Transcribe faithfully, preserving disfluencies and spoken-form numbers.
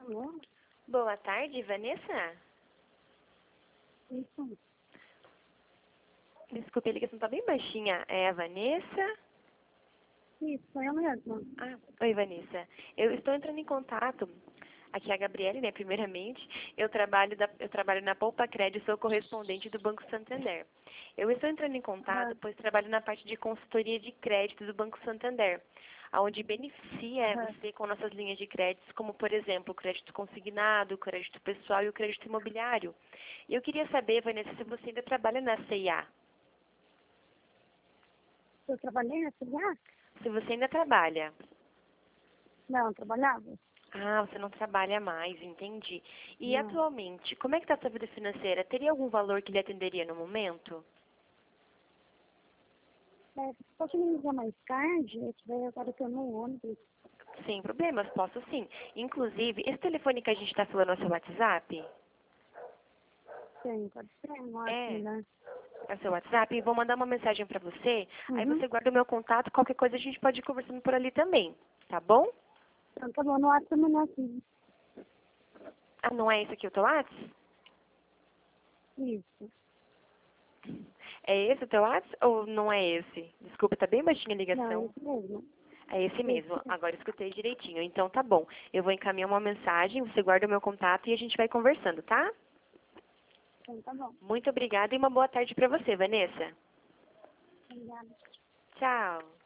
Alô? Boa tarde, Vanessa. Isso. Desculpe, a ligação está bem baixinha. É a Vanessa? Isso, eu mesma. Ah, oi, Vanessa. Eu estou entrando em contato. Aqui é a Gabriele, né? Primeiramente, eu trabalho, da, eu trabalho na Poupa Crédito, sou correspondente do Banco Santander. Eu estou entrando em contato, Aham. pois trabalho na parte de consultoria de crédito do Banco Santander, onde beneficia Aham. você com nossas linhas de créditos, como, por exemplo, o crédito consignado, o crédito pessoal e o crédito imobiliário. E eu queria saber, Vanessa, se você ainda trabalha na C I A. Eu trabalhei na C I A? Se você ainda trabalha. Não, trabalhava? Ah, você não trabalha mais, entendi. E Não. atualmente, como é que está a sua vida financeira? Teria algum valor que lhe atenderia no momento? É, pode me ligar mais tarde? Eu estiver agora que eu no ônibus. Sem problemas, posso sim. Inclusive, esse telefone que a gente está falando é o seu WhatsApp? Sim, pode ser, não é assim, É, né? é o seu WhatsApp. E vou mandar uma mensagem para você. Aí Uhum. você guarda o meu contato. Qualquer coisa a gente pode ir conversando por ali também. Tá bom? Então tá bom, no WhatsApp também não é assim. Ah, não é esse aqui o teu WhatsApp? Isso. É esse o teu WhatsApp ou não é esse? Desculpa, tá bem baixinha a Não, é ligação. isso mesmo. É esse Isso. mesmo. Agora escutei direitinho. Então tá bom. Eu vou encaminhar uma mensagem, você guarda o meu contato e a gente vai conversando, tá? Então tá bom. Muito obrigada e uma boa tarde para você, Vanessa. Obrigada. Tchau.